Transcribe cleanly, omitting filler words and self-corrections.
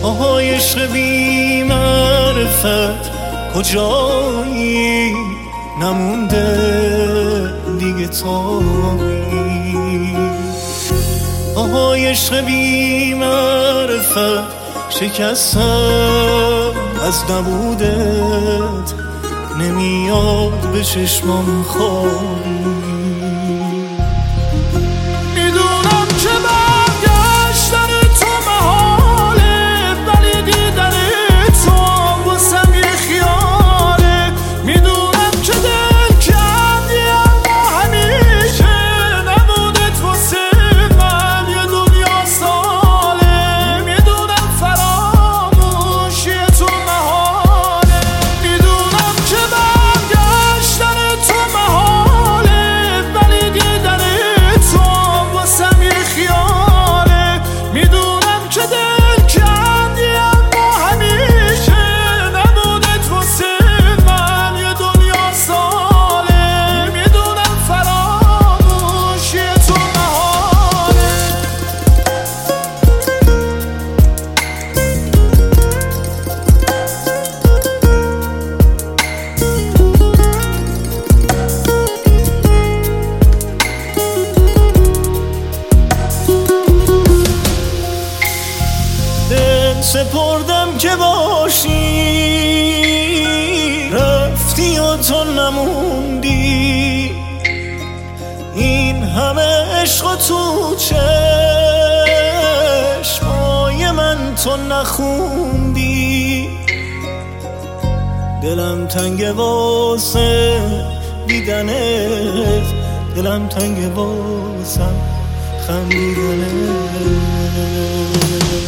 آهای عشق بی معرفت کجایی؟ نمونده دیگه تایی. آهای عشق بی معرفت شکستم از نبودت، نمیاد به چشمام خوابی. میدونم که برگشتن تو محاله، ولی دیدن تو واسم یه خیاله. میدونم که دل کردی اما همیشه نبودت واسه من یه دنیا ساله. میدونم فراموشی تو محاله، میدونم که برگشتن تو محاله، ولی دیدن تو واسم یه خیاله. میدونم که دل کردی اما همیشه نبودت واسه من یه دنیا ساله. میدونم فراموشی تو محاله. دل سپردم که باشی، رفتی و تو نموندی. این همه عشق و تو چشمای من تو نخوندی. دلم تنگه واسه دیدنت، دلم تنگه واسه خندیدنت.